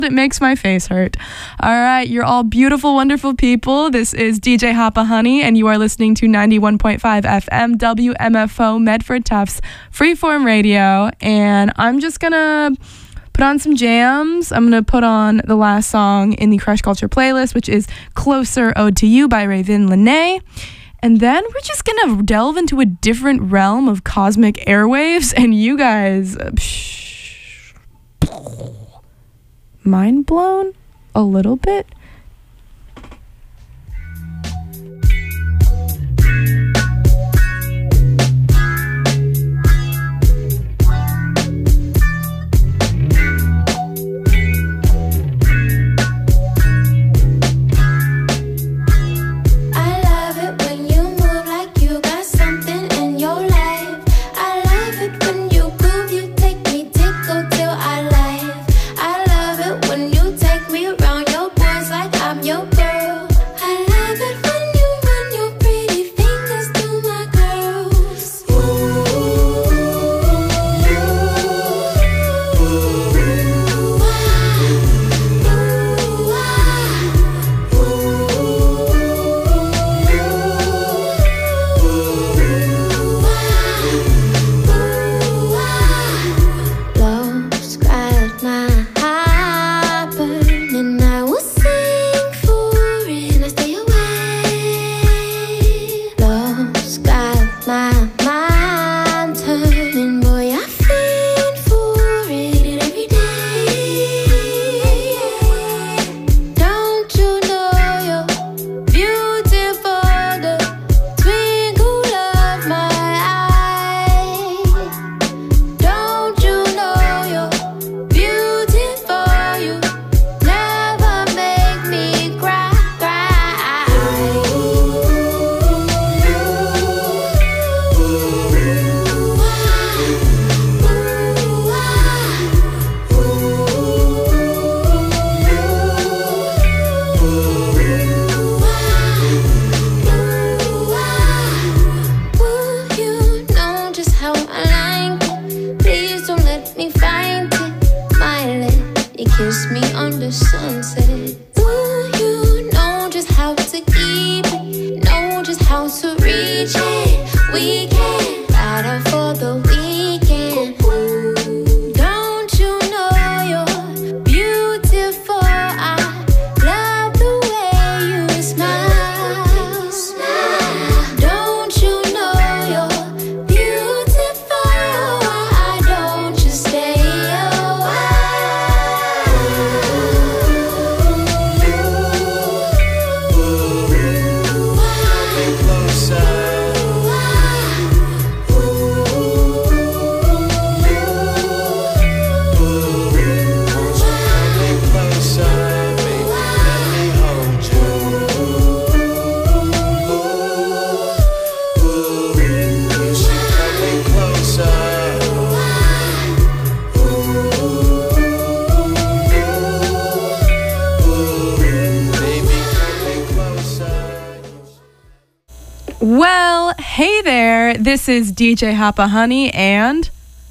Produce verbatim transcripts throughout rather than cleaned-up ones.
It makes my face hurt. All right, you're all beautiful, wonderful people. This is D J Hapa Honey, and you are listening to ninety-one point five F M W M F O Medford Tufts Freeform Radio. And I'm just gonna put on some jams. I'm gonna put on the last song in the Crush Culture playlist, which is Closer Ode to You by Raven Lene. And then we're just gonna delve into a different realm of cosmic airwaves, and you guys, psh, mind blown a little bit. Well, hey there. This is D J Hapa Honey and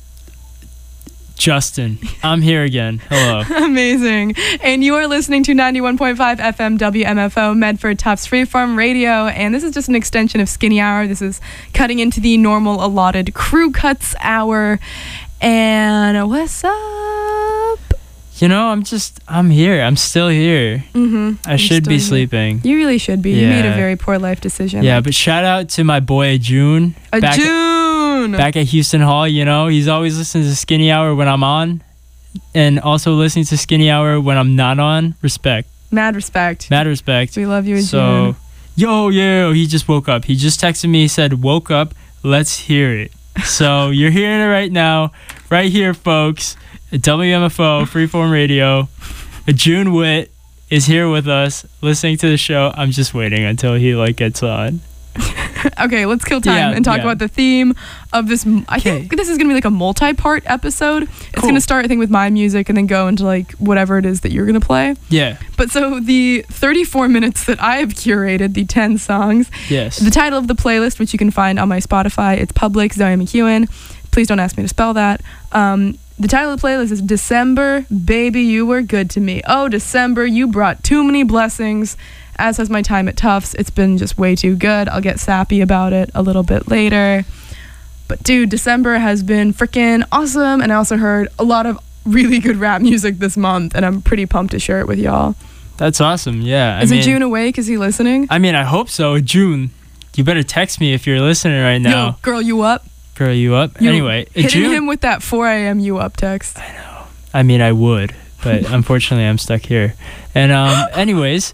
Justin. I'm here again. Hello. Amazing. And you are listening to ninety-one point five F M W M F O Medford Tufts Freeform Radio. And this is just an extension of Skinny Hour. This is cutting into the normal allotted Crew Cuts Hour. And what's up? You know, I'm just, I'm here. I'm still here. Mm-hmm. I should be here. Sleeping. You really should be. Yeah. You made a very poor life decision. Yeah, but shout out to my boy June. A back June! At, back at Houston Hall, you know, he's always listening to Skinny Hour when I'm on. And also listening to Skinny Hour when I'm not on. Respect. Mad respect. Mad respect. We love you, so, June. Yo, yo, he just woke up. He just texted me, he said, woke up, let's hear it. So you're hearing it right now. Right here, folks. W M F O Freeform Radio. June Witt is here with us, listening to the show. I'm just waiting until he like gets on. Okay, let's kill time yeah, and talk yeah. about the theme of this. I okay. think this is gonna be like a multi-part episode. It's cool. gonna start, I think, with my music and then go into like whatever it is that you're gonna play. Yeah. But so the thirty-four minutes that I have curated, the ten songs. Yes. The title of the playlist, which you can find on my Spotify, it's public. Zoe McEwen. Please don't ask me to spell that. Um, The title of the playlist is December, Baby, You Were Good to Me. Oh, December, you brought too many blessings, as has my time at Tufts. It's been just way too good. I'll get sappy about it a little bit later. But dude, December has been freaking awesome, and I also heard a lot of really good rap music this month, and I'm pretty pumped to share it with y'all. That's awesome. Yeah. Is I it mean, June awake? Is he listening? I mean, I hope so. June, you better text me if you're listening right now. Yo, girl, you up? Girl, you up? You anyway, hitting June, him with that four a.m. you up text. I know. I mean, I would, but unfortunately, I'm stuck here. And um, anyways,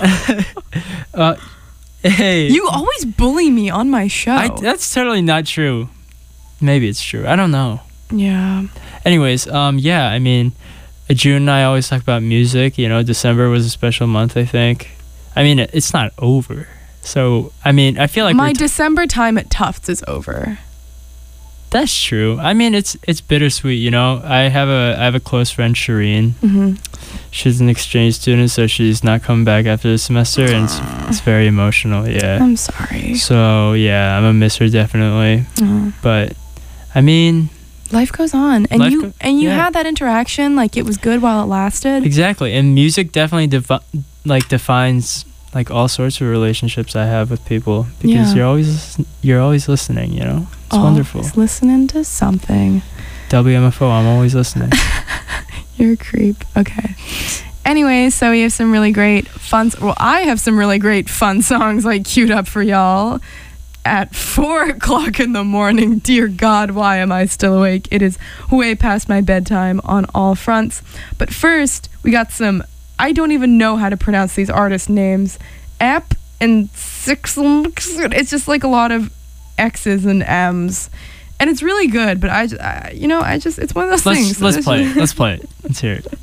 uh, hey, You always bully me on my show. I, that's totally not true. Maybe it's true. I don't know. Yeah. Anyways, um, yeah. I mean, June and I always talk about music. You know, December was a special month, I think. I mean, it, it's not over. So, I mean, I feel like my we're t- December time at Tufts is over. That's true. I mean, it's it's bittersweet, you know. I have a I have a close friend, Shireen. Mm-hmm. She's an exchange student, so she's not coming back after the semester, and it's, it's very emotional. Yeah. I'm sorry. So yeah, I'm gonna miss her definitely. Oh. But I mean, Life goes on, and Life you go- and you yeah. had that interaction. Like it was good while it lasted. exactly. And music definitely defi- like defines like all sorts of relationships I have with people, because Yeah. you're always you're always listening. You know, it's Always wonderful. listening to something. W M F O, I'm always listening. You're a creep. Okay. Anyway, so we have some really great fun. Well, I have some really great fun songs like queued up for y'all at four o'clock in the morning. Dear God, why am I still awake? It is way past my bedtime on all fronts. But first, we got some. I don't even know how to pronounce these artist names. Ep and six. It's just like a lot of X's and M's. And it's really good, but I, just, I you know, I just, it's one of those let's things. let's play it. Let's play it. Let's hear it.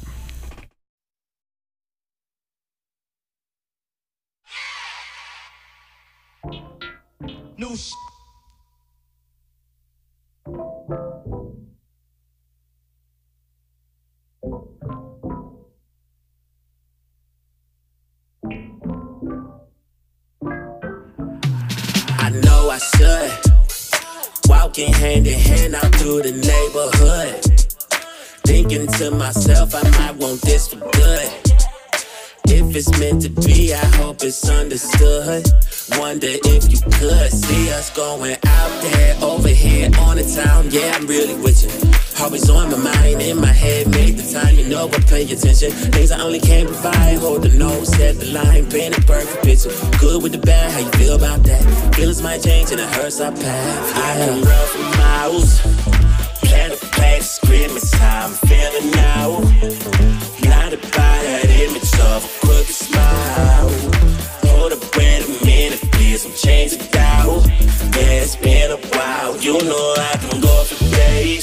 New sh- I know I should. Walking hand in hand out through the neighborhood. Thinking to myself, I might want this for good. If it's meant to be, I hope it's understood. Wonder if you could see us going out there, over here on the town. Yeah, I'm really with you. Always on my mind, in my head, make the time, you know, but pay attention. Things I only can provide, hold the nose, set the line, paint a perfect picture. Good with the bad, how you feel about that? Feelings might change and it hurts our path. Yeah. I can run for miles, plan to play the script, it's how I'm feeling now. Blinded by that image of a crooked smile. Hold up, wait a minute, please, I'm changing out. Yeah, it's been a while, you know I can go for days.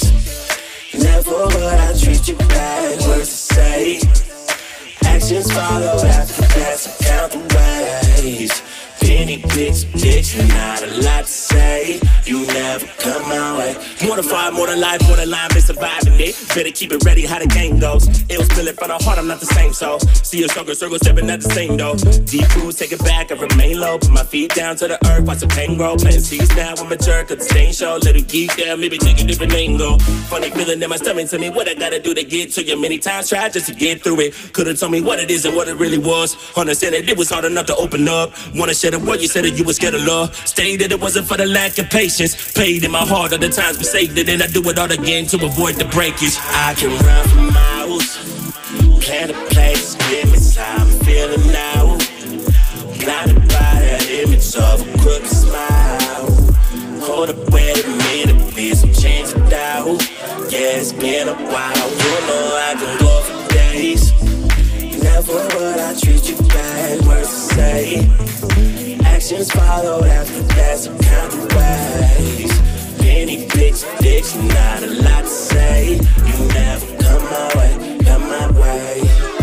Never would I treat you bad, words to say. Actions follow after that's I count the ways. Penny picks, dicks, not a lot to say. You never come my way. More than five, more than life, more than line, been surviving it. Better keep it ready, how the game goes. It was feeling from the heart, I'm not the same soul. See a circle, circle, stepping at the same though. Deep roots, take it back, I remain low. Put my feet down to the earth, watch the pain grow. Playing seeds now, I'm a jerk, at the stain show. Little geek there, maybe take a different angle. Funny feeling in my stomach, tell me what I gotta do to get to you. Many times tried just to get through it. Could've told me what it is and what it really was. Understand that it was hard enough to open up. Wanna share the word, you said that you was scared of love. Stayed that it wasn't for the lack of patience. Paid in my heart all the times we saved it, and I do it all again to avoid the breakage. I can run for miles, plan a place, give me how I'm feeling now. Blinded by that image of a crooked smile. Hold up, wait a minute, please, I'm changing out. Yeah, it's been a while, you know I can go for days. Never would I treat you bad, words to say. Actions followed after that's a count of ways. Penny picks, dicks, not a lot to say. You never come my way, come my way.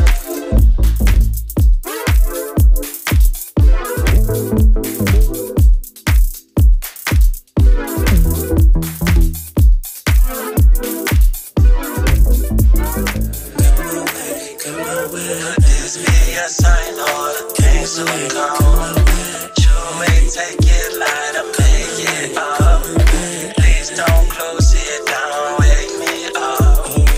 Come my way, This be a sign all the things will come. You may take it light or pay it up. Please don't close it down, wake me up.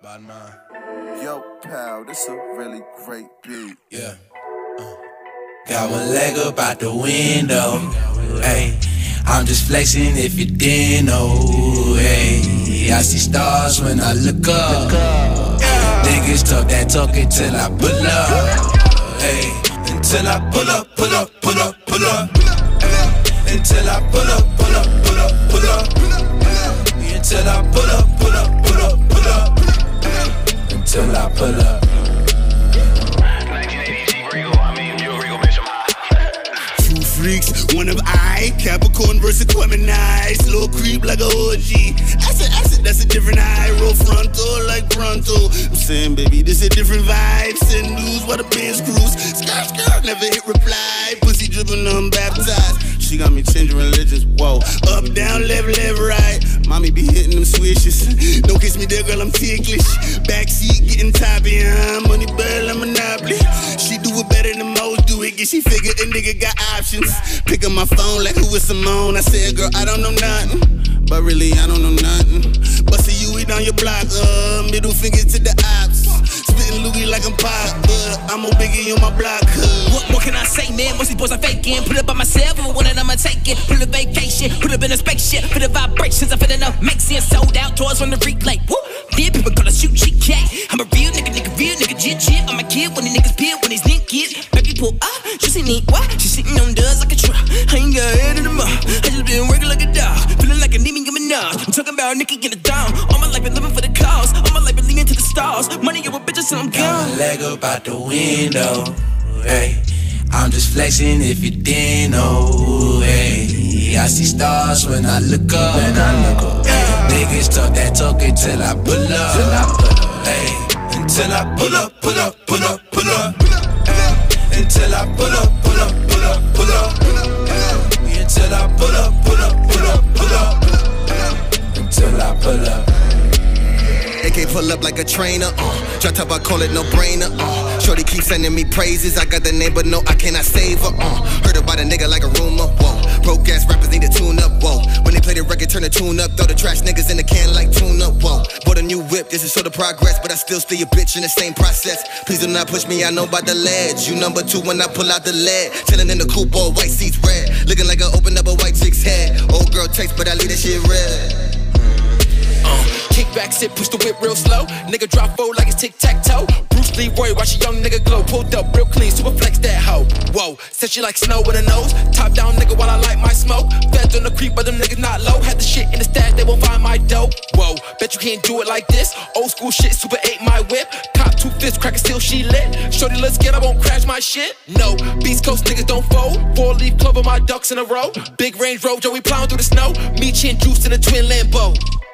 by nine. Yo, pal, this a really great beat. Yeah. Uh. Got one leg up out the window. Hey, I'm just flexing if you didn't know. Hey, I see stars when I look up. Niggas talk that talk until I pull up. Hey, until I pull up, pull up, pull up, pull up. Hey, until I pull up, pull up, pull up, pull up. Until I pull up, pull up, pull up, pull up. Until I pull up. Two freaks, one of I, Capricorn versus Gemini. Slow creep like a O G. Acid, acid, that's a different eye. Roll frontal like Pronto. I'm saying, baby, this a different vibe. Send news while the bands cruise. Skirt, skirt, never hit reply. Pussy dripping, unbaptized. She got me changing religions, whoa. Up, down, left, left, right. Mommy be hitting them swishes. Don't kiss me there, girl, I'm ticklish. Backseat getting toppy, huh? Money bird, I'm monopoly. She do it better than most do it. Get she figure a nigga got options. Pick up my phone like who is Simone. I said, girl, I don't know nothing. But really, I don't know nothing. Bustin' you eat on your block, uh, middle finger to the ops. Spittin' Louis like I'm pop, but I'm a biggie on my block. Uh. What, what can I say, man? Most these boys are faking. Put it by myself, and one that I'ma take it. Put a vacation, put up in a spaceship. For the vibrations, I feel enough. Make sense, sold out, tours from the replay. Woo! Then people gonna shoot G K. I'm a real nigga, nigga, real nigga, jit, jit. I'm a kid when the niggas peel, when these niggas. Baby pull up, she see me, what? She sitting on dust like a truck. I ain't got head in the mouth. I just been working like a dog. Feeling like a Nicki Minaj. I'm talking about Nicki in the down. All my life been living for the cause. All my life been leaning to the stars. Money over bitches, so I'm gone. Got my leg up out the window. Hey, I'm just flexing if you didn't know. Hey, I see stars when I look up. When I look up. Hey, niggas talk that talk until I pull up. Till I pull up. Hey, until I pull up, pull up, pull up, pull up. Hey, until I pull up, pull up, pull up, pull up. Hey, until I pull up, pull up, pull up, pull up. Until I pull up. A K pull up like a trainer, uh. Drop top, I call it no brainer, uh. Shorty keep sending me praises. I got the name, but no, I cannot save her, uh. Heard about a nigga like a rumor, whoa. Broke ass rappers need to tune up, whoa. When they play the record, turn the tune up. Throw the trash niggas in the can like tune up, whoa. Bought a new whip, this is sort of progress, but I still stay a bitch in the same process. Please do not push me, I know about the ledge. You number two when I pull out the lead. Chillin' in the coupe, all white seats red. Looking like I open up a white chick's head. Old girl takes, but I leave that shit red. Uh, kick back, sit, push the whip real slow. Nigga drop four like it's tic-tac-toe. Bruce Leroy, watch a young nigga glow. Pulled up real clean, super flex that hoe. Whoa, said she like snow with a nose. Top down nigga while I light my smoke. Feds on the creep, but them niggas not low. Had the shit in the stash, they won't find my dope. Whoa, bet you can't do it like this. Old school shit, super eight my whip. Cop two fists, crack it still she lit. Shorty, let's get, I won't crash my shit. No, Beast Coast niggas don't fold. Four leaf clover, my ducks in a row. Big Range Rover, Joey plowing through the snow. Me, chin, juice in a twin Lambo.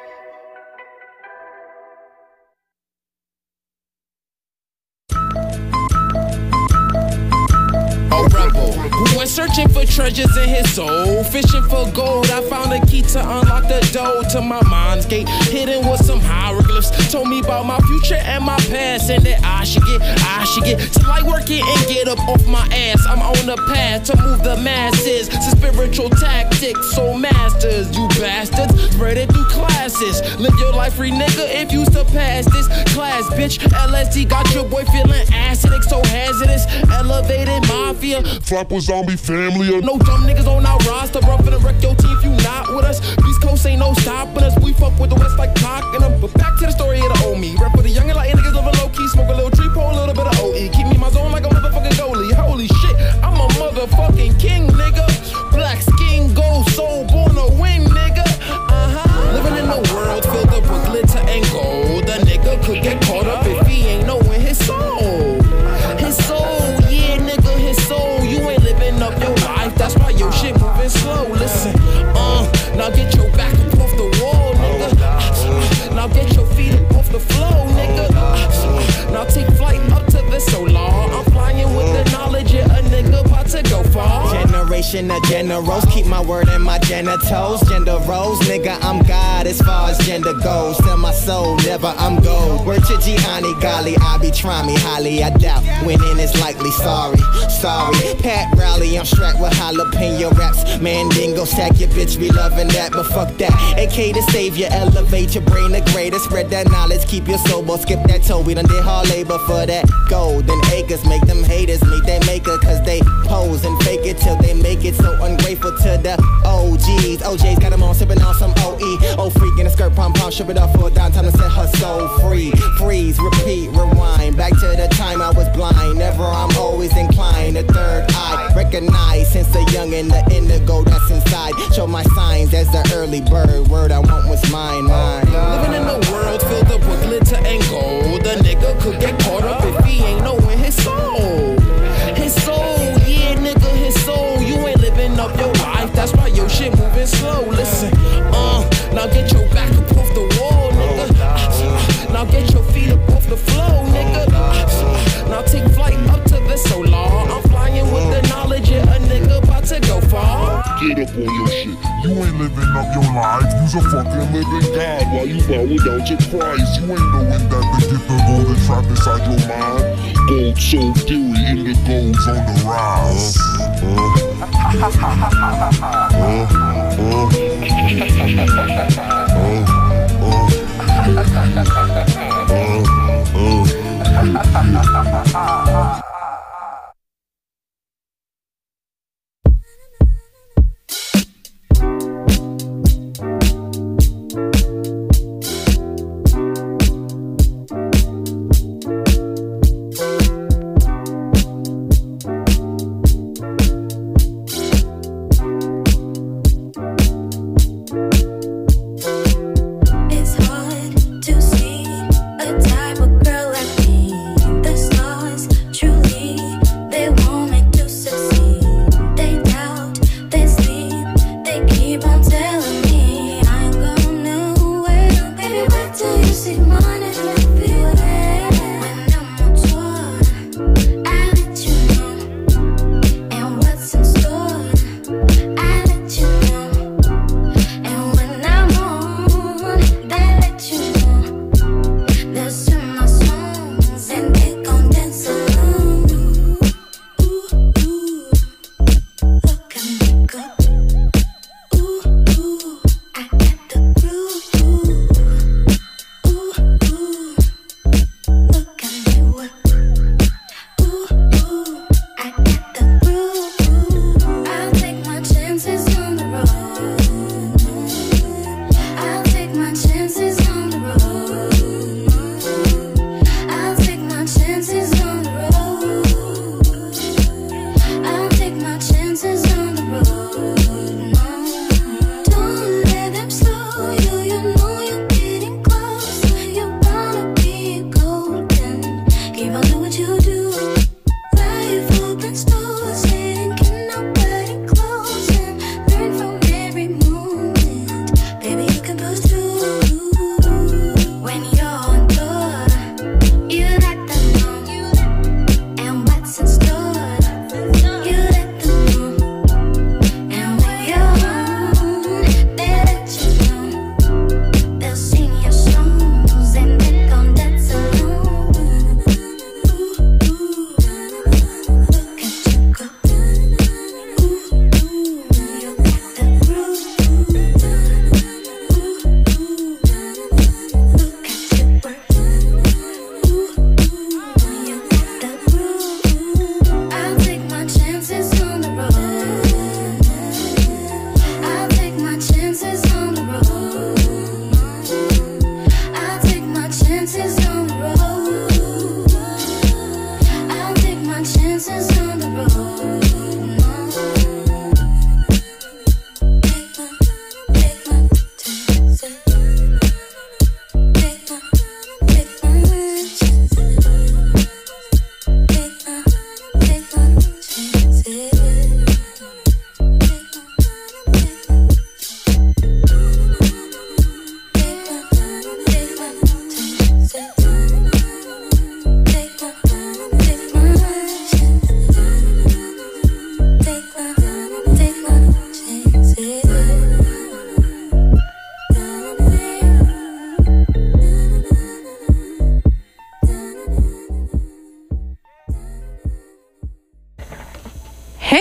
Rebel, who went searching for treasures in his soul, fishing for gold. I found a key to unlock the door to my mind's gate, hidden with some hieroglyphs. Told me about my future and my past, and that I should get, I should get to like working and get up off my ass. I'm on the path to move the masses, to spiritual tactics, soul masters, you bastards. Spread it through classes, live your life free, nigga. If you surpass this class, bitch. L S D got your boy feeling acidic, so hazardous. Elevated mafia. Flopper zombie family. No dumb niggas on our roster, bro. Finna wreck your team if you not with us. East Coast ain't no stopping us. We fuck with the West like talking them. But back to the story of the old me. Rap for the young and like niggas living low key. Smoke a little tree pole, a little bit of O E. Keep me in my zone like a motherfucking goalie. Holy shit, I'm a motherfucking king, nigga. Black skin, gold soul, born to win, nigga. Uh-huh. Living in a world filled up with glitter and gold. A nigga could get caught up if he ain't knowing his soul. His soul, yeah, nigga, his soul. You ain't living up your life, that's why your shit moving slow. Listen, uh, now get your back up off the wall, nigga. Uh, now get your feet up off the floor, nigga. Uh, now take flight up to the solar. I'm flying with the knowledge of a nigga about to go far. Generation of generals, keep my my word and my genitals. Gender roles, nigga, I'm God as far as gender goes. Tell my soul, never I'm gold. Word to Gianni, golly, I be trying me highly. I doubt winning is likely. Sorry, sorry. Pat Rowley, I'm strapped with jalapeno raps. Mandingo stack your bitch, be loving that, but fuck that. A K the savior, elevate your brain the greater. Spread that knowledge, keep your sober. Skip that toe, we done did hard labor for that golden acres. Make them haters meet their maker, cause they pose and fake it till they make it. So ungrateful to the O Gs. O Js got them on, sipping on some O E. Oh, freak in a skirt, pom pom, ship it up for a dime. Time to set her soul free. Freeze, repeat, rewind. Back to the time I was blind. Never, I'm always inclined. The third eye, recognize since the young and the indigo that's inside. Show my signs as the early bird. Word I want was mine, mine. Living in a world filled up with glitter and gold. The nigga could get caught up if he ain't knowing his soul. His soul, yeah, nigga, his soul. You ain't living up your life, that's why your shit moving slow. Listen, uh, now get your back up off the wall, nigga. Uh, now get your feet up off the floor, nigga. Uh, now take flight up to the solar. I'm flying with the knowledge, yeah, a nigga about to go far. Get up on your shit. You ain't living up your life. You's a fucking living God while you bowing down to Christ. You ain't knowing that the gift of gold is trapped inside your mind. Gold soul theory, indigo's on the rise. It's hard to see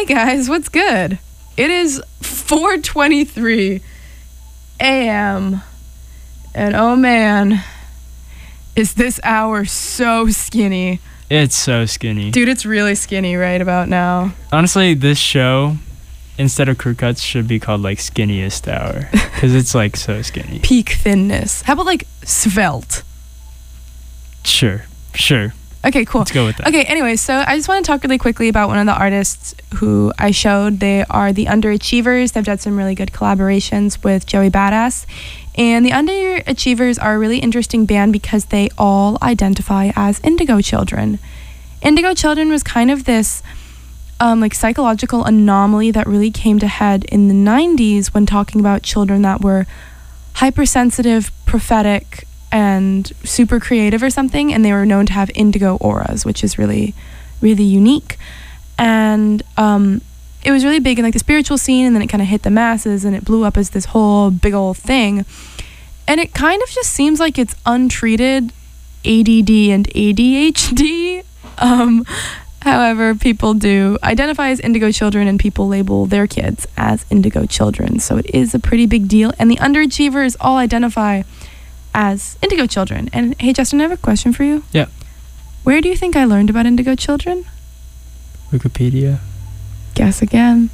Hey guys, what's good? It is four twenty-three a.m. and oh man, is this hour so skinny. It's so skinny. Dude, it's really skinny right about now. Honestly, this show, instead of Crew Cuts, should be called like Skinniest Hour because it's like so skinny. Peak thinness. How about like svelte? Sure, sure. Okay, cool. Let's go with that. Okay, anyway, so I just want to talk really quickly about one of the artists who I showed. They are the Underachievers. They've done some really good collaborations with Joey Badass. And the Underachievers are a really interesting band because they all identify as Indigo Children. Indigo Children was kind of this um, like psychological anomaly that really came to head in the nineties when talking about children that were hypersensitive, prophetic, and super creative or something, and they were known to have indigo auras, which is really, really unique. And um, it was really big in like the spiritual scene, and then it kind of hit the masses, and it blew up as this whole big old thing. And it kind of just seems like it's untreated A D D and A D H D. Um, however, people do identify as indigo children, and people label their kids as indigo children. So it is a pretty big deal. And the Underachievers all identify as indigo children. And hey, Justin, I have a question for you. Yeah. Where do you think I learned about indigo children? Wikipedia. Guess again.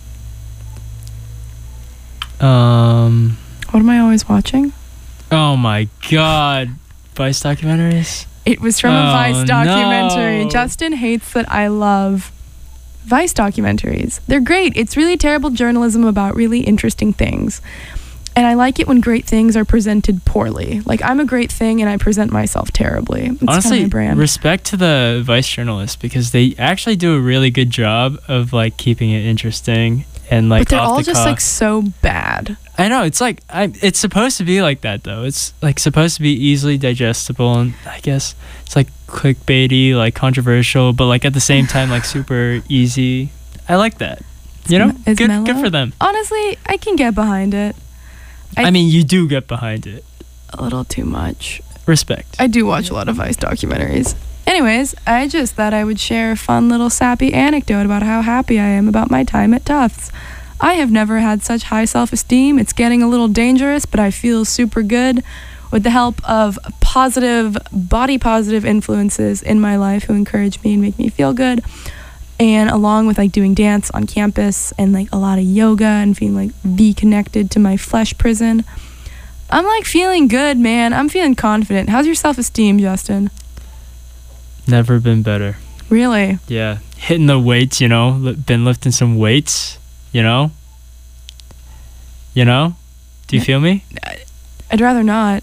Um. What am I always watching? Oh my God. Vice documentaries? It was from oh, a Vice documentary. No. Justin hates that I love Vice documentaries. They're great. It's really terrible journalism about really interesting things. And I like it when great things are presented poorly. Like, I'm a great thing and I present myself terribly. It's Honestly, kind of my brand. Respect to the Vice journalists because they actually do a really good job of like keeping it interesting and like. But they're off all the just cuff. like so bad. I know it's like I. It's supposed to be like that though. It's like supposed to be easily digestible and I guess it's like clickbaity, like controversial, but like at the same time like super easy. I like that. It's you know, me- good, mellow. good for them. Honestly, I can get behind it. I, I mean, you do get behind it. A little too much. Respect. I do watch a lot of Vice documentaries. Anyways, I just thought I would share a fun little sappy anecdote about how happy I am about my time at Tufts. I have never had such high self-esteem. It's getting a little dangerous, but I feel super good with the help of positive, body positive influences in my life who encourage me and make me feel good. And along with like doing dance on campus and like a lot of yoga and feeling like V-connected to my flesh prison, I'm like feeling good, man. I'm feeling confident. How's your self-esteem, Justin? Never been better. Really? Yeah. Hitting the weights, you know, li- been lifting some weights, you know? You know? Do you feel me? I'd rather not.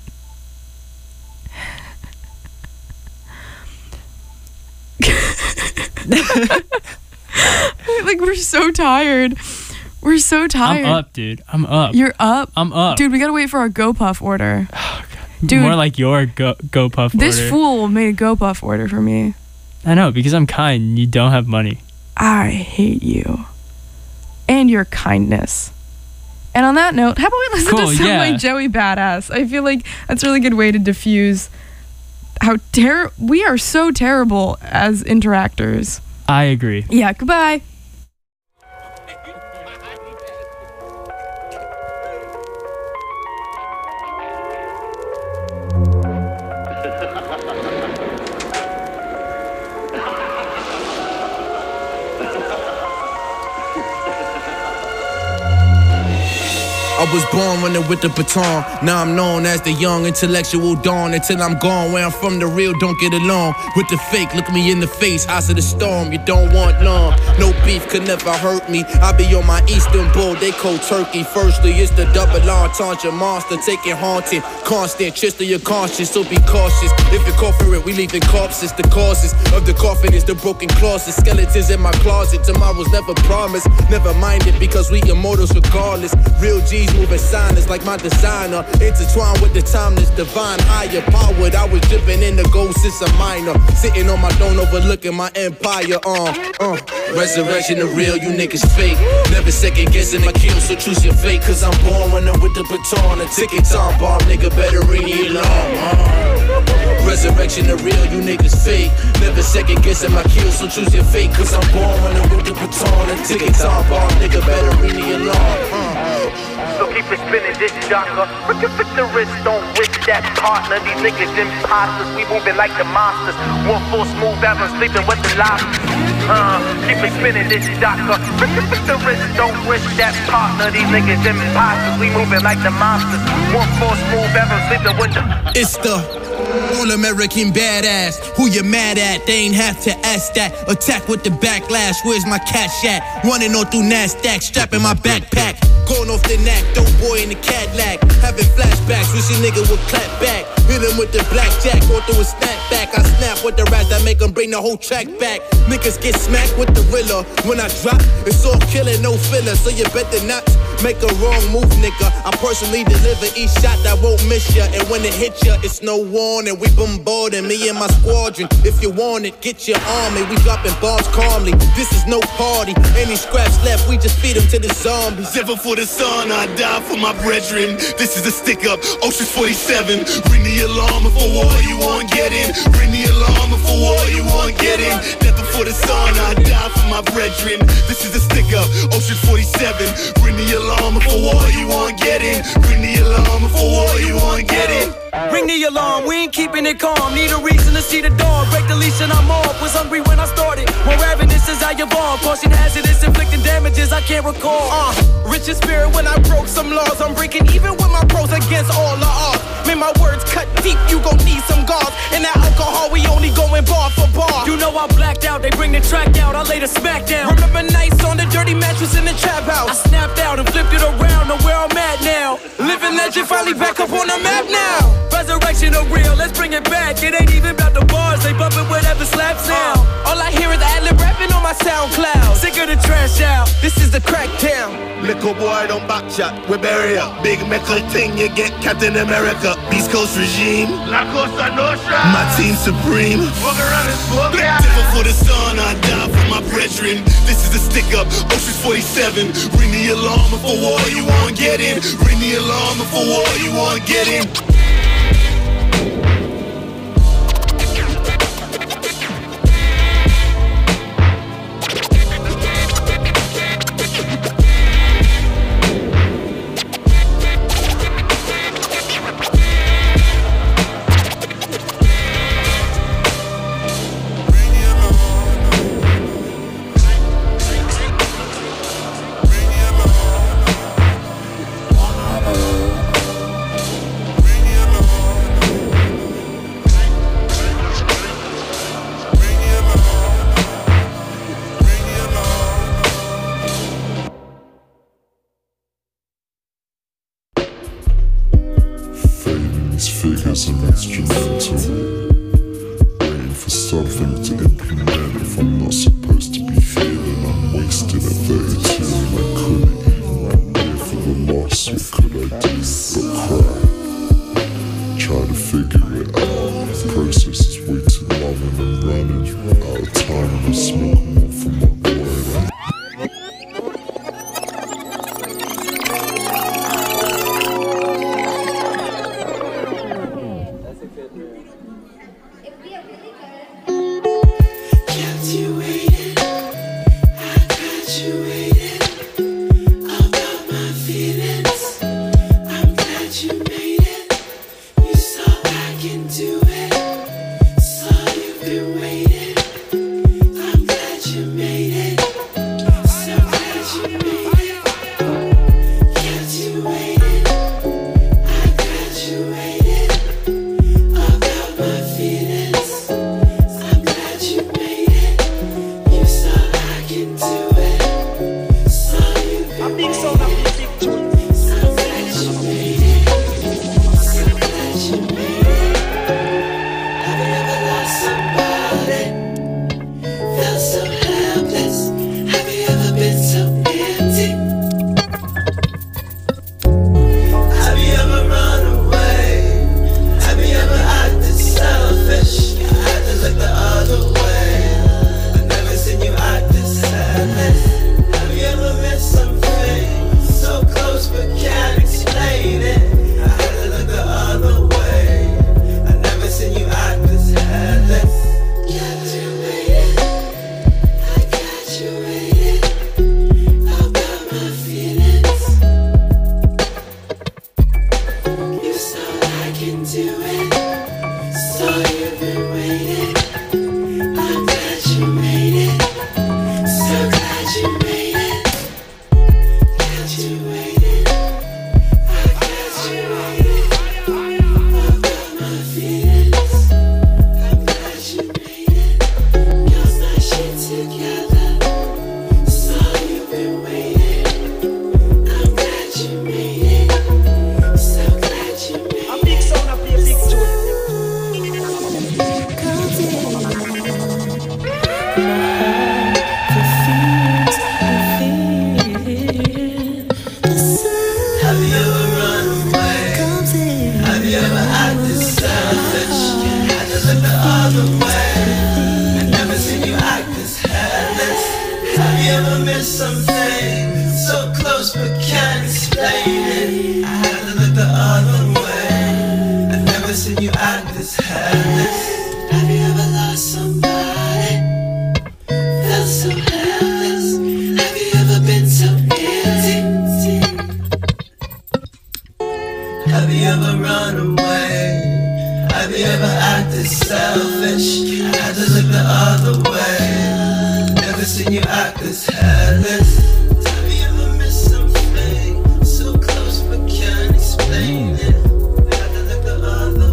Like, we're so tired. We're so tired. I'm up, dude. I'm up. You're up? I'm up. Dude, we gotta wait for our GoPuff order. Dude, more like your go go puff This order. fool made a GoPuff order for me. I know, because I'm kind and you don't have money. I hate you. And your kindness. And on that note, how about we listen Cool, to some yeah. like Joey Badass? I feel like that's a really good way to diffuse how ter- we are so terrible as interactors. I agree. Yeah, goodbye. I was born running with the baton. Now I'm known as the young intellectual dawn. Until I'm gone, where I'm from, the real don't get along with the fake. Look me in the face, eyes of the storm. You don't want long. No beef could never hurt me. I be on my Eastern Bull, they cold turkey. Firstly, it's the double entendre monster, taking haunting, constant. Chest of your conscience, so be cautious. If you call for it, we leaving corpses. The causes of the coffin is the broken clauses. Skeletons in my closet. Tomorrow's never promised. Never mind it because we immortals regardless. Real G's G's moving signers like my designer. Intertwined with the timeless divine. Higher powered, I was dripping in the gold since a minor. Sitting on my throne overlooking my empire. Uh, uh. Resurrection the real, you niggas fake. Never second guessing my kill, so choose your fate. Cause I'm born running with the baton. A ticket time bomb, nigga better ring your alarm. Uh. Resurrection the real, you niggas fake. Never second guessing my kill, so choose your fate. Cause I'm born running with the baton. A ticket time bomb, nigga better ring the alarm. Uh. So keep it spinning, this jocker. Look at the wrist, don't risk that partner. These niggas imposters, we moving like the monsters. One full smooth ever sleeping with the lobsters. Uh, keep it spinning, this jocker. Look at the wrist, don't risk that partner. These niggas imposters, we moving like the monsters. One full smooth ever sleeping with the. It's the all-American badass. Who you mad at? They ain't have to ask that. Attack with the backlash. Where's my cash at? Running on through NASDAQ, strapping my backpack. Going off the knack, dope boy in the Cadillac. Having flashbacks, wish a nigga would clap back. Hit him with the blackjack, go through a snapback. I snap with the rats that make them bring the whole track back. Niggas get smacked with the Rilla. When I drop, it's all killer, no filler. So you better not make a wrong move, nigga. I personally deliver each shot that won't miss ya. And when it hit ya, it's no warning. We bombarding me and my squadron. If you want it, get your army. We dropping bombs calmly. This is no party. Any scraps left, we just feed them to the zombies. Never for the sun, I die for my brethren. This is a stick up, Ocean forty-seven. Ring the alarm for war, you won't get in. Ring the alarm for war, you won't get in. Never for the sun, I die for my brethren. This is a stick up, Ocean forty-seven. Ring the alarm for war, you won't get in. Ring the alarm for war, you won't get in. Ring the alarm, we ain't keeping it calm. Need a reason to see the dawn. Break the leash and I'm off. Was hungry when I started. More ravenous as I evolve. Caution hazardous, inflicting damages I can't recall. Uh, rich in spirit when I broke some laws. I'm breaking even with my pros against all the odds. Made my words cut deep, you gon' need some guards. And that alcohol, we only going bar for bar. You know I blacked out, they bring the track out. I laid a smack down. Remember nights on the dirty mattress in the trap house. I snapped out and flipped it around to where I'm at now. Living legend finally back up on the map now. Resurrection of real, let's bring it back. It ain't even about the bars, they bumping whatever slaps now. Uh, all I hear is ad-lib rapping on my SoundCloud. Sick of the trash out, this is the crackdown. Little boy don't back chat, we bury ya. Big metal thing, you get Captain America. East Coast regime, La Costa Nostra. My team supreme. Walk around and smoke out. Never for the sun, I die for my brethren. This is a stick up, Ocean forty-seven. Ring the alarm for war, you won't get in. Ring the alarm for war, you won't get in. Figures are instrumental, waiting for something to implement. If I'm not supposed to be feeling, I'm wasting at thirty-two and I couldn't even run here for the loss. What could I do but cry? Try to figure it out. The process is way too long and I'm running out of time and I'm smoking more for my boy. Had to look the other way. Never seen you act this headless. Have you ever missed something so close but can't explain it? Had to look the other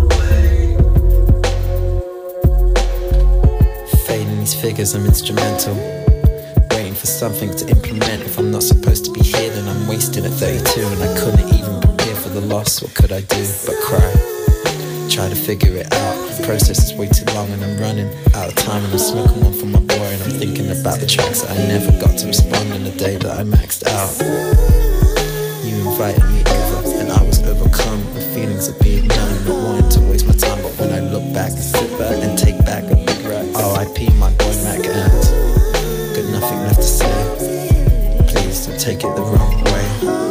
way. Fading these figures, I'm instrumental. Waiting for something to implement. If I'm not supposed to be here, then I'm wasted at thirty-two. And I couldn't even prepare for the loss. What could I do but cry? Try to figure it out. The process is way too long and I'm running out of time. And I'm smoking one for my boy and I'm thinking about the tracks that I never got to respond on the day that I maxed out. You invited me over and I was overcome with feelings of being done, not wanting to waste my time. But when I look back and sit back and take back a big right, R I P my boy Mac and got nothing left to say. Please don't take it the wrong way.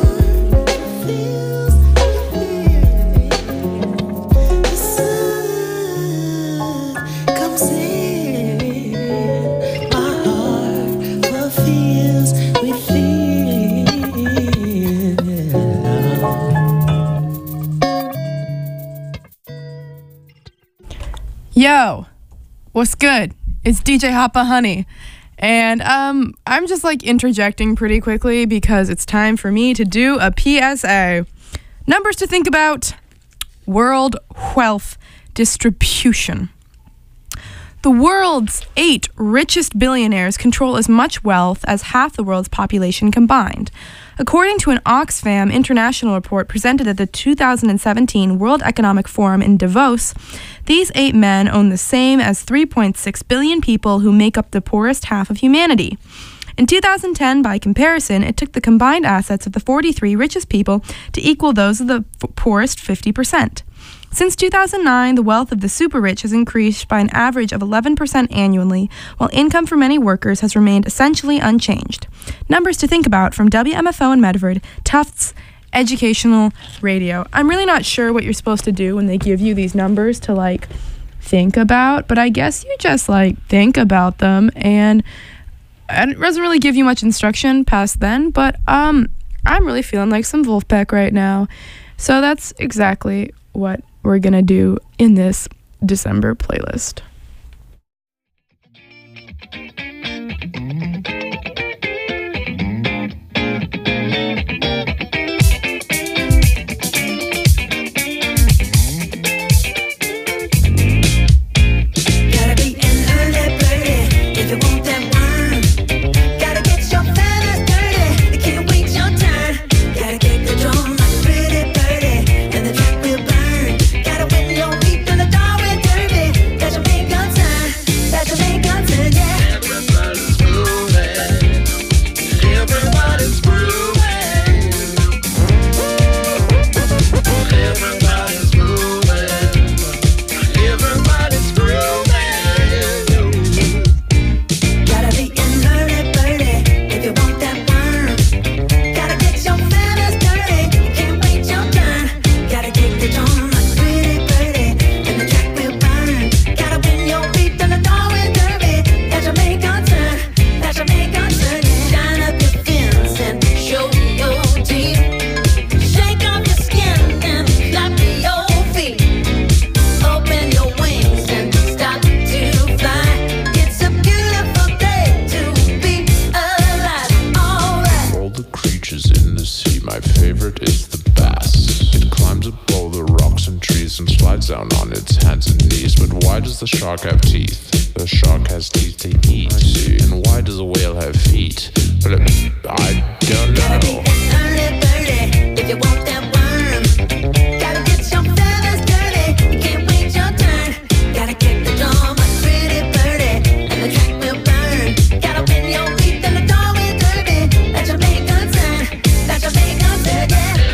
Yo, what's good? It's D J Hoppa Honey. And um, I'm just like interjecting pretty quickly because it's time for me to do a P S A. Numbers to think about. World wealth distribution. The world's eight richest billionaires control as much wealth as half the world's population combined. According to an Oxfam International report presented at the two thousand seventeen World Economic Forum in Davos, these eight men own the same as three point six billion people who make up the poorest half of humanity. In two thousand ten, by comparison, it took the combined assets of the forty-three richest people to equal those of the f- poorest fifty percent. Since two thousand nine, the wealth of the super rich has increased by an average of eleven percent annually, while income for many workers has remained essentially unchanged. Numbers to think about from W M F O in Medford, Tufts Educational Radio. I'm really not sure what you're supposed to do when they give you these numbers to, like, think about, but I guess you just, like, think about them, and it doesn't really give you much instruction past then, but um, I'm really feeling like some Wolfpack right now. So that's exactly what we're gonna do in this December playlist. The shark have teeth? The shark has teeth to eat. And why does a whale have feet? But it, I don't know. Early birdie, if you want that worm, gotta get your feathers dirty. You can't wait your turn. Gotta kick the drum, my pretty birdie, and the track will burn. Gotta win your beat, and the door will derby. That's your main concern. That's your main concern, yeah.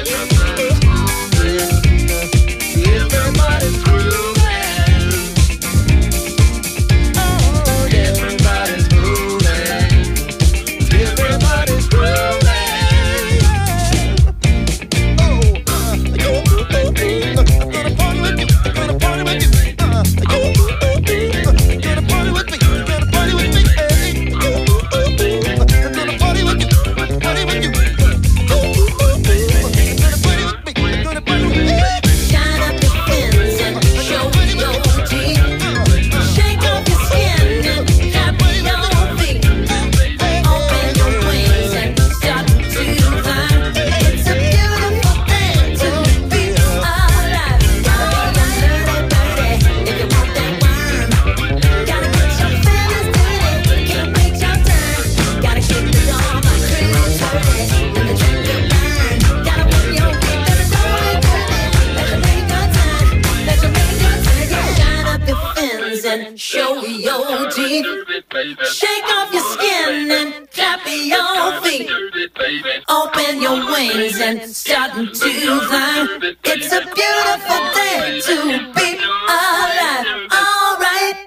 Everybody's grooving. Everybody's moving. Everybody's grooving. O G. Shake off your skin and clap your feet. Open your wings and start to fly. It's a beautiful day to be alive. All right.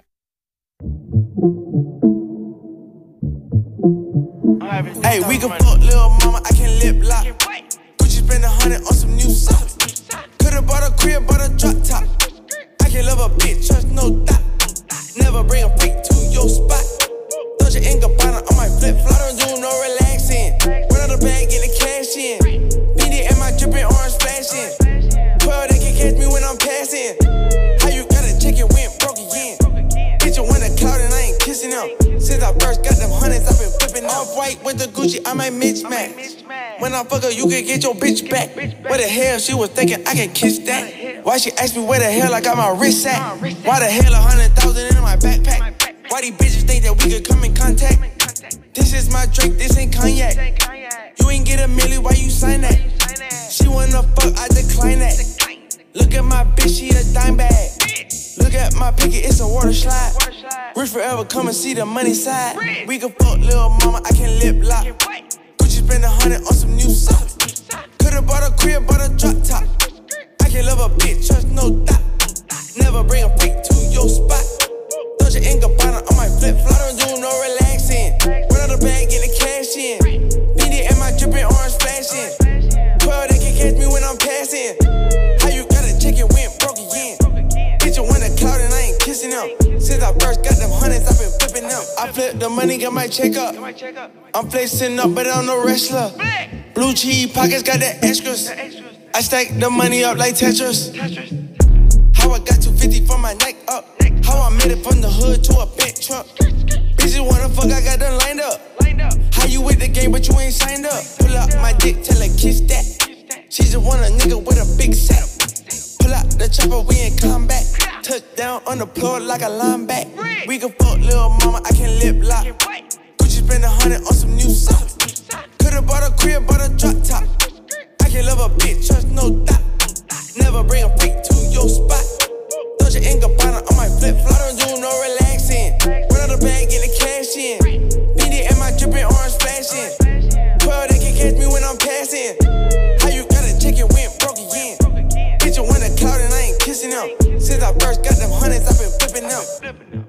Hey, we can fuck, little mama, I can lip lock. Gucci spend a hundred on some new socks. Could've bought a crib, bought a drop top. I can love a bitch, trust no doubt. Never bring a freak to your spot. Dolce and Gabbana on my flip flop. I don't do no relaxing. Run out the bag, get the cash in. Beanie and my dripping orange flashing. twelve, they can catch me when I'm passing. How you got a chicken went broke again? Bitch, you win a cloud and I ain't kissing them. Since I first got them hundreds, I've been flipping off white with the Gucci, I might mismatch. When I fuck her, you can get your bitch back. Where the hell she was thinking I can kiss that? Why she asked me where the hell I got my wrist at? Why the hell a hundred thousand in my backpack? Why these bitches think that we could come in contact? This is my drink, this ain't cognac. You ain't get a milli, why you sign that? She wanna fuck, I decline that. Look at my bitch, she a dime bag. Look at my picket, it's a water slide. Rich forever, come and see the money side. We can fuck, little mama, I can lip lock. Gucci spend a hundred on some new socks. Could've bought a crib, bought a drop top. I can love a bitch, trust no doubt. Never bring a freak to your spot. Dolce and Gabbana on my flip flop. I don't do no relaxing. Run out the bag, get the cash in. Beanie and my dripping orange flashing. twelve, they can catch me when I'm passing. How you got a chicken went broke again? Bitch, you win a cloud and I ain't kissing them. Since I first got them hundreds, I've been flipping them. I flip the money, got my check up. I'm flexing up, but I'm no wrestler. Blue cheese pockets got the extras. I stack the money up like Tetris. How I got two fifty from my neck up. How I made it from the hood to a big truck. Bitches wanna fuck, I got them lined up. How you with the game, but you ain't signed up? Pull out my dick, tell her kiss that. She just want a nigga with a big sack. Pull out the chopper, we in combat. Touch down on the floor like a linebacker. We can fuck, little mama, I can lip lock. Gucci spend a hundred on some new socks. Could've bought a crib, bought a drop top. I can love a bitch, trust no doubt. Never bring a freak to your spot. Dolce and Gabbana on my flip flop. I don't do no relaxing. Run out the bag, get the cash in. Beanie and my dripping orange flashing. twelve, they can catch me when I'm passing. How you got a chicken went broke again? Bitch, you win a cloud and I ain't kissing them. Since I first got them hundreds, I've been flipping them.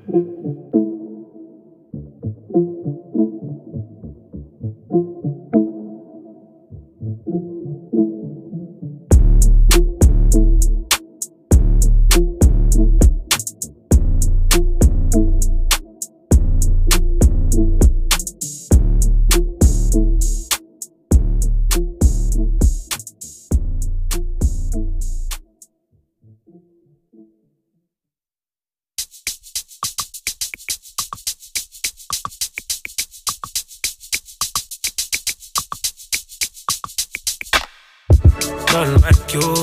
Nothing like you,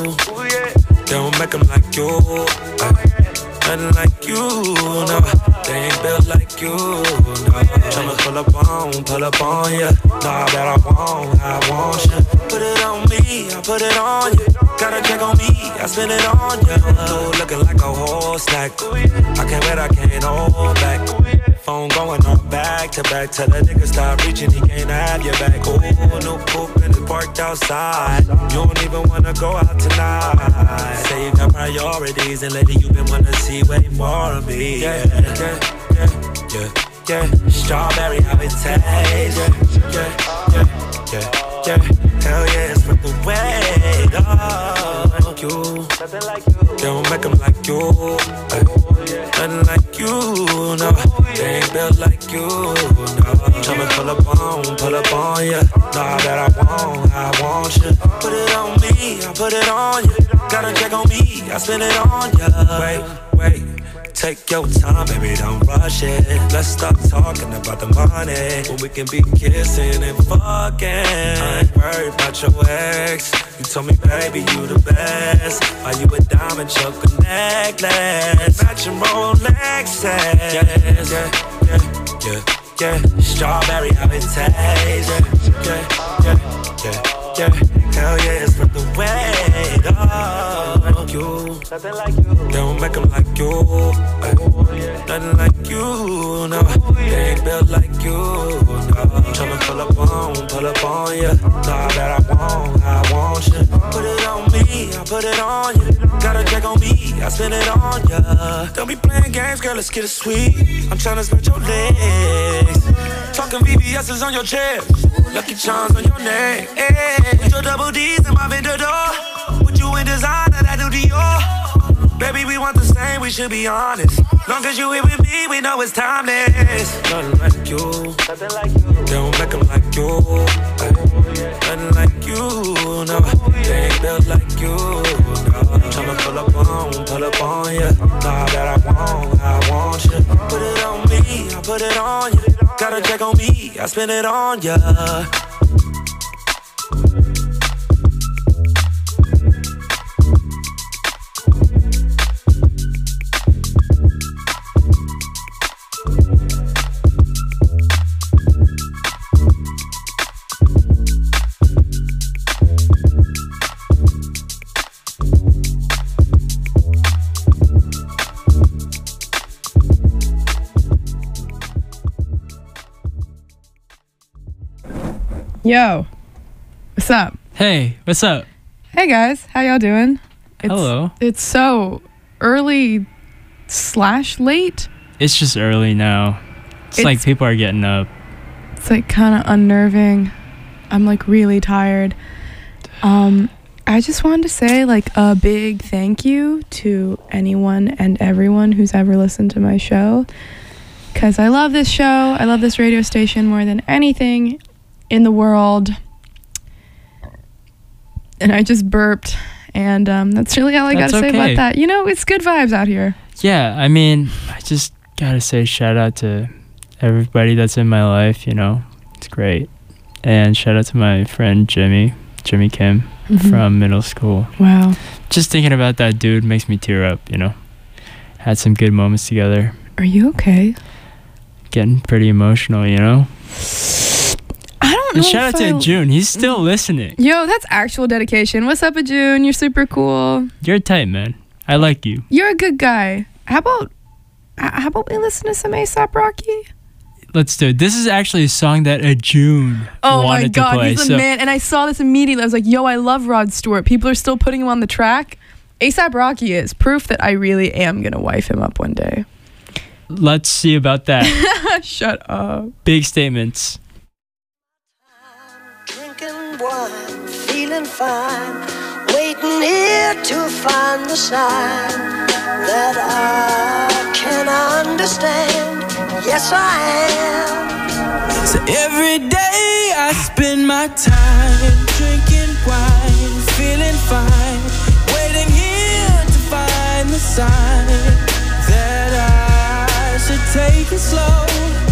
they don't make them like you. uh, Nothing like you, no, they ain't built like you, no. Tryna pull up on, pull up on ya. Nah, that I want, I want ya. Put it on me, I put it on you. Got a check on me, I spend it on ya. Dude, looking like a whole stack. I can't wait, I can't hold back. Phone going on back to back. Tell the nigga stop reaching, he can't have your back. Ooh, new coupe and it's parked outside. You don't even wanna go out tonight. Say you got priorities, and lately you been wanna see way more of me. Yeah, yeah, yeah, yeah, yeah. Strawberry, how it tastes. Yeah, yeah, yeah, yeah, yeah. Hell yeah, it's worth the wait. Oh, like you, they don't make them like you. Ay, nothing like you, no. They ain't built like you, no. Tryna pull up on, pull up on ya. Nah, that I want, I want you. Put it on me, I put it on you. Got a check on me, I spend it on ya. Wait, wait. Take your time, baby, don't rush it. Let's stop talking about the money when we can be kissing and fucking. I ain't worried about your ex. You told me, baby, you the best. Why you a diamond choker necklace? Matching Rolexes. Yeah, yeah, yeah, yeah, yeah. Strawberry, how it tastes. Yeah, yeah, yeah, yeah, yeah. Hell yeah, it's worth the wait. Oh, like you. Nothing like you. They don't make them like you. Ay, nothing like you. No, they ain't built like you. No, tryna pull up on, pull up on ya. Nah, that I want, I want you. Put it on me, I put it on you. Got a check on me, I spend it on ya. Don't be playing games, girl, let's get it sweet. I'm tryna split your legs. Talking V V S's on your chest. Lucky charms on your neck. Hey, with your double D's in my vendor door. Put you in designer, that do Dior. Baby, we want the same, we should be honest. Long as you here with me, we know it's timeless. Nothing like you. Nothing like you. They don't make them like you. Ay, nothing like you. No, they ain't built like you. No, tryna pull up on, pull up on ya. Nah, that I want, I want you. Put it on me, I put it on you. Got a check on me, I spend it on ya. Yo, what's up? Hey, what's up? Hey guys, how y'all doing? It's, Hello. It's so early slash late. It's just early now. It's, It's- like people are getting up. It's like kind of unnerving. I'm like really tired. Um, I just wanted to say like a big thank you to anyone and everyone who's ever listened to my show. Because I love this show. I love this radio station more than anything in the world. And I just burped. And um, that's really all I got That's to say okay. about that. You know, it's good vibes out here. Yeah, I mean, I just gotta say shout out to everybody that's in my life, you know. It's great. And shout out to my friend Jimmy, Jimmy Kim Mhm. from middle school. Wow. Just thinking about that dude makes me tear up, you know. Had some good moments together. Are you okay? Getting pretty emotional, you know. I don't And know shout if out to I- June. He's still listening. Yo, that's actual dedication. What's up, Ajun? You're super cool. You're tight, man. I like you. You're a good guy. How about h- how about we listen to some A$AP Rocky? Let's do it. This is actually a song that a June Oh wanted my god, to play. he's the so man. And I saw this immediately. I was like, yo, I love Rod Stewart. People are still putting him on the track. A$AP Rocky is proof that I really am gonna wife him up one day. let's see about that. Shut up. Big statements. Drinking wine, feeling fine, waiting here to find the sign that I can understand. Yes, I am. So every day I spend my time drinking wine, feeling fine, waiting here to find the sign that I should take it slow.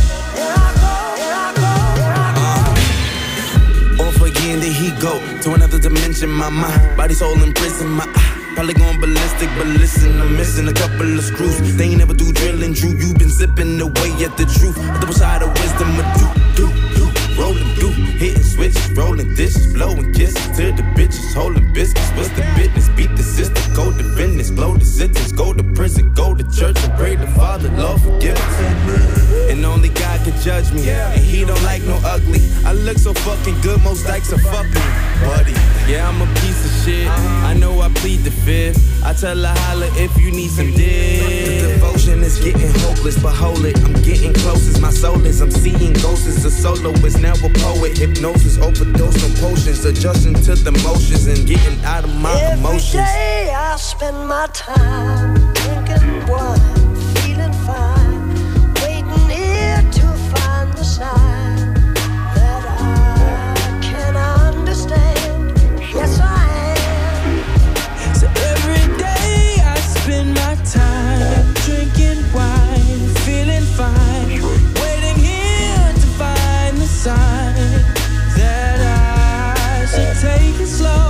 Off again, there he go to another dimension. My mind, body, soul in prison. My eye, probably going ballistic, but listen, I'm missing a couple of screws. They ain't never do drilling, Drew. You been zipping away at the truth. A double side of wisdom, a do, do, do. Rolling, do, hitting switch, rolling dishes, blowing kisses to the bitches, holding biscuits. What's the business? Beat the system, go to business, blow the sentence, go to prison, go to church and pray the Father, Lord forgive us. And only God can judge me, and He don't like no ugly. I look so fucking good, most dykes are fucking buddy. Yeah, I'm a piece of shit. I know I plead the fifth. I tell her holla if you need some dick. The devotion is getting hopeless, but hold it, I'm getting close as my soul is. I'm seeing ghosts as a soloist, now a poet. Hypnosis, overdose on potions, adjusting to the motions and getting out of my Every emotions. day I spend my time drinking wine, feeling fine, waiting here to find the sign that I can understand. Yes, I am. So every day I spend my time drinking wine, feeling fine, waiting here to find the sign that I should take it slow.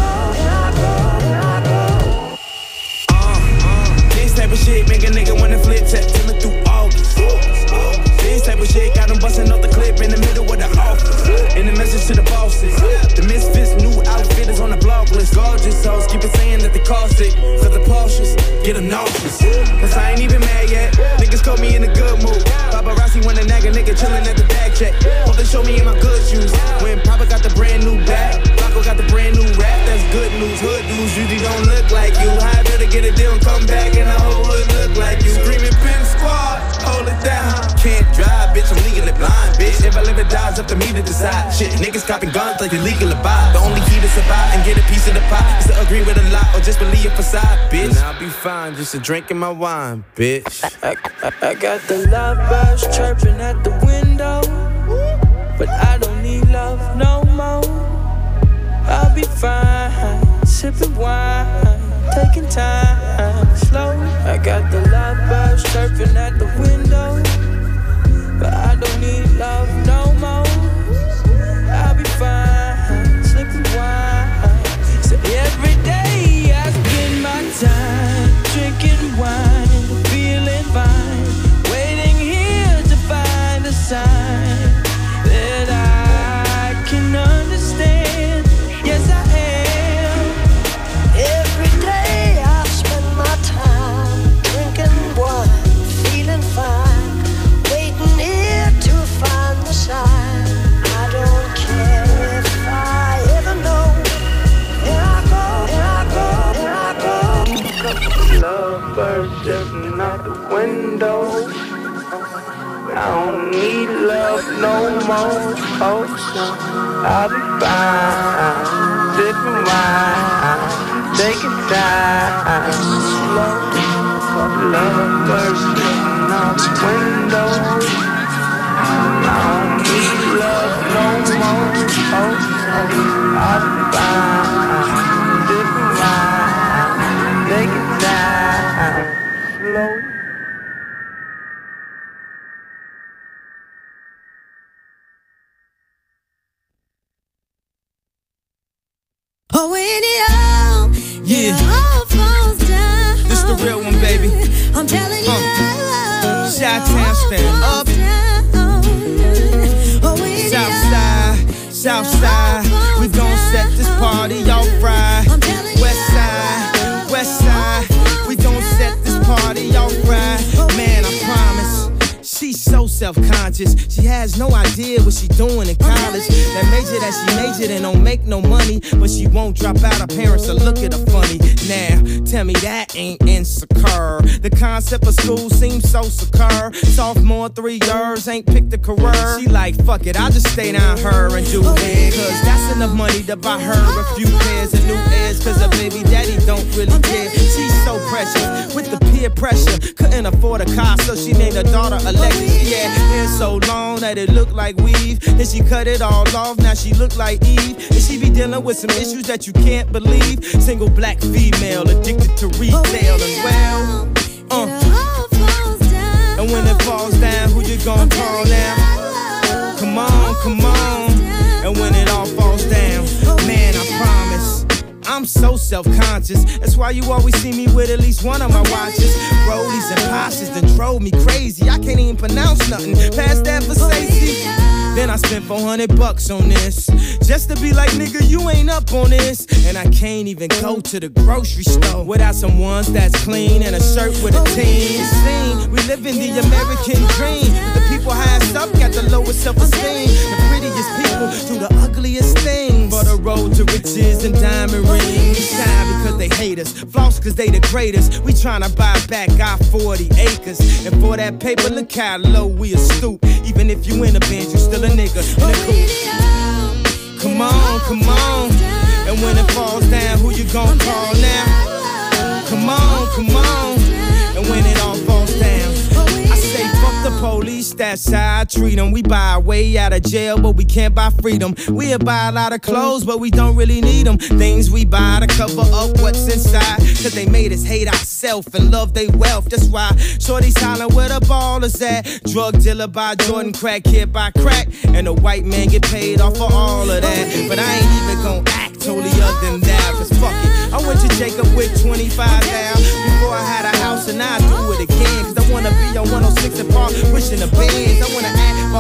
Uh, uh, this type of shit make a nigga wanna flip sick, cause the Porsches get them nauseous. Cause I ain't even mad yet, niggas caught me in a good mood. Paparazzi wanna nag a nigga chillin' at the bag check. Hope they show me in my good shoes. When Papa got the brand new bag, Paco got the brand new rap, that's good news. Hood dudes usually don't look like you. How I better get a deal and come back and the whole hood look like you. Screaming pin squad, hold it down. Can't drive, bitch, I'm legally blind, bitch. If I live or die, it's up to me to decide. Shit, niggas copping guns like illegal to buy. The only key to survive and get a piece of the pie is to agree with a lie or just believe a facade, bitch. And I'll be fine, just a drinking my wine, bitch. I, I, I got the love birds chirping at the window, but I don't need love no more. I'll be fine, sipping wine, taking time slow. I got the love birds chirping at the window, but I don't need love no more. I'll be fine, sipping wine. So every day I spend my time drinking wine, feeling fine, waiting here to find a sign that I can understand. Yes, I am. Every day I spend my time drinking wine, feeling fine, waiting here to find the sign. I don't care if I ever know. Here I go, here I go, here I go. Love birds jumping out the window. I don't need love no more. Oh, no, I'll be fine. Sipping wine, taking time slow. Love birds jumping out the window. I don't need love no more. Oh, no, I'll be fine. Sipping wine, taking time slow. Oh, when it all, Yeah. it all falls down. This the real one, baby. I'm telling you, Uh, Chi-Town stand up. oh, when it South side, south side. We gon' set this party off right. West side, west side. We gon' set this party off right. Man, I promise. She's so self-conscious. She has no idea what she doing in college. That major that she majored in don't make no money, but she won't drop out. Her parents will look at her funny. Now, tell me that ain't insecure. The concept of school seems so secure. Sophomore, three years, ain't picked a career. She like, fuck it, I'll just stay down her and do it. Cause that's enough money to buy her a few pairs of new ears. Cause her baby daddy don't really care. She's so precious with the peer pressure. Couldn't afford a car, so she named her daughter Alexis. She had hair so long that it looked like weave. Then she cut it all off, now she look like Eve. And she be dealing with some issues that you can't believe. Single black female, addicted to retail and well, uh. And when it falls down, who you gonna call now? Come on, come on. And when it all falls down, man, I promise I'm so self-conscious. That's why you always see me with at least one of my watches. Rollies and Porsches done drove me crazy. I can't even pronounce nothing past that for Stacey. Then I spent four hundred bucks on this, just to be like, nigga, you ain't up on this. And I can't even go to the grocery store without some ones that's clean and a shirt with a team. Scene, we live in the American dream. The people highest up got the lowest self-esteem. The prettiest people do the ugliest things. For the road to riches and diamond rings. Shine because they hate us, floss cause they the greatest. We tryna buy back our forty acres. And for that paper, look how low we a stoop. Even if you in a band, you still a nigga in a coupe. Come on, come on. And when it falls down, who you gon' call now? Come on, come on. And when it all falls down, I say fuck the police, that's how I treat them. We buy our way out of jail, but we can't buy freedom. We'll buy a lot of clothes, but we don't really need them. Things we buy to cover up what's inside, cause they made us hate ourselves and love they wealth. That's why shorty's hollering where the ballers at. Drug dealer by Jordan, crack kid by crack, and the white man get paid off for all of that. But I ain't even gon' act totally other than that, cause fuck it, I went to Jacob with twenty-five thousand before I had a house, and I do it again. Cause I wanna be on one oh six and Park, pushing the bands. I wanna act for all of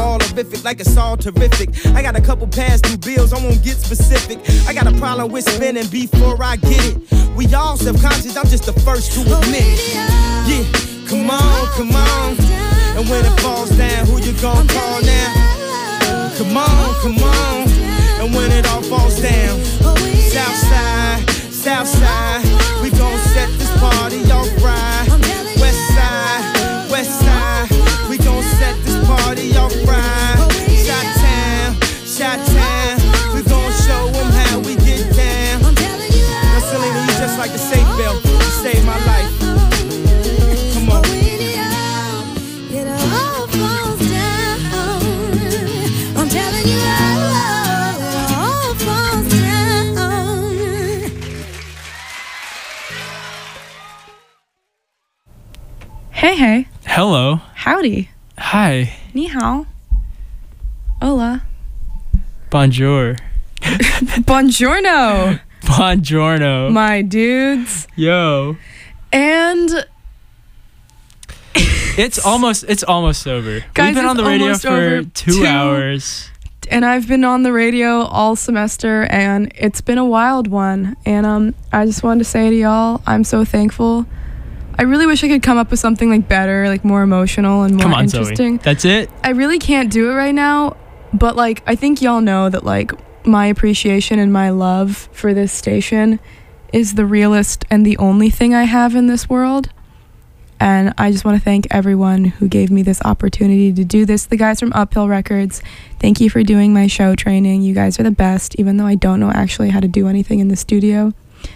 prolific like it's all terrific. I got a couple past due bills, I won't get specific. I got a problem with spending before I get it. We all self-conscious, I'm just the first to admit it. Yeah, come on, come on. And when it falls down, who you gon' call now? Come on, come on. And when it all falls down, Southside, Southside, we gon' set this party off right. Westside, Westside, we gon' set this party off right. Chi-town, Chi-town, we gon' show them how we get down. Now Selena, you just like the safe belt, you saved my life. Come on. It all falls down. I'm telling you, it all falls down. Hey, hey. Hello. Howdy. Hi. Ni hao. Hola. Bonjour. Buongiorno. Buongiorno. My dudes. Yo. And It's almost it's almost over. Guys, We've been on it's the radio almost for over. two, Two- hours. and I've been on the radio all semester, and it's been a wild one. And um, I just wanted to say to y'all, I'm so thankful. I really wish I could come up with something like better, like more emotional and more Come on, interesting. Zoe. That's it? I really can't do it right now, but like I think y'all know that like my appreciation and my love for this station is the realest and the only thing I have in this world. And I just want to thank everyone who gave me this opportunity to do this. The guys from Uphill Records, thank you for doing my show training. You guys are the best, even though I don't know actually how to do anything in the studio.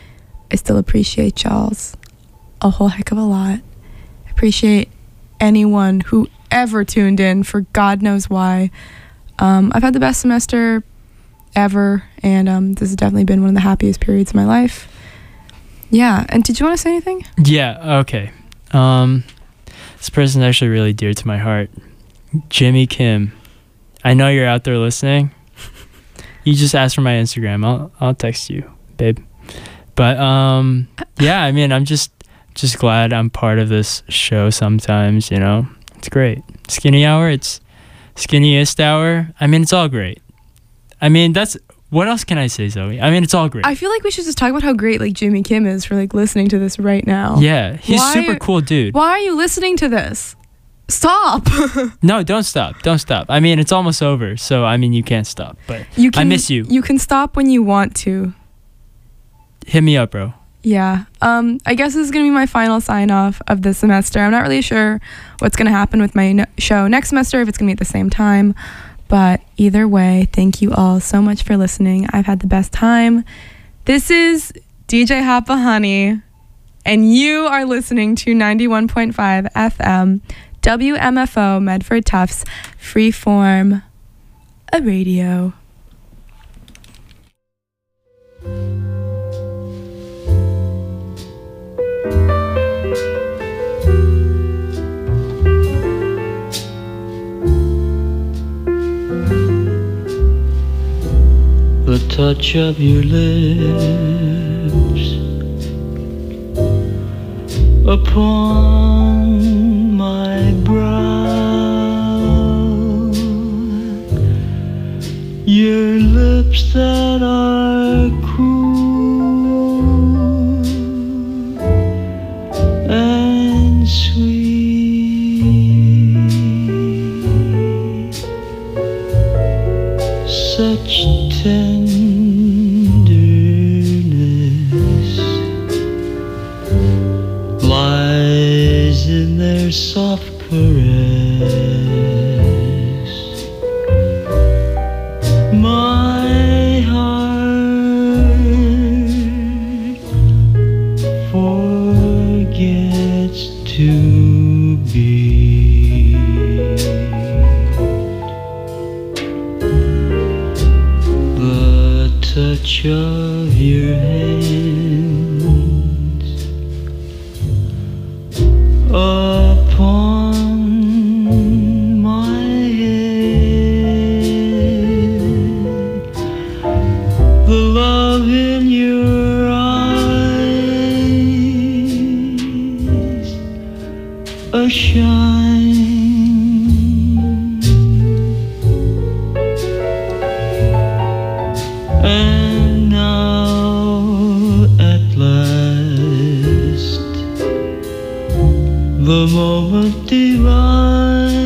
I still appreciate y'all's a whole heck of a lot. I appreciate anyone who ever tuned in for God knows why. Um, I've had the best semester ever, and um, this has definitely been one of the happiest periods of my life. Yeah, and did you want to say anything? Yeah, okay. Um, this person's actually really dear to my heart. Jimmy Kim. I know you're out there listening. You just asked for my Instagram. I'll I'll text you, babe. But um, yeah, I mean, I'm just just glad I'm part of this show sometimes, you know. It's great. Skinny hour, it's skinniest hour. I mean, it's all great. I mean, that's what else can I say, Zoe? I mean, it's all great. I feel like we should just talk about how great like Jimmy Kim is for like listening to this right now. Yeah, he's Why- super cool dude. Why are you listening to this? Stop. No, don't stop. Don't stop. I mean, it's almost over, so I mean, you can't stop. But You can, I miss you. You can stop when you want to. Hit me up, bro. Yeah. Um, I guess this is going to be my final sign off of this semester. I'm not really sure what's going to happen with my no- show next semester, if it's going to be at the same time. But either way, thank you all so much for listening. I've had the best time. This is D J Hapa Honey, and you are listening to ninety-one point five F M, W M F O, Medford Tufts, Freeform, a radio. The touch of your lips upon my brow, your lips that are cool and sweet, such tenderness lies in their soft caress. My heart forgets to beat. The touch of your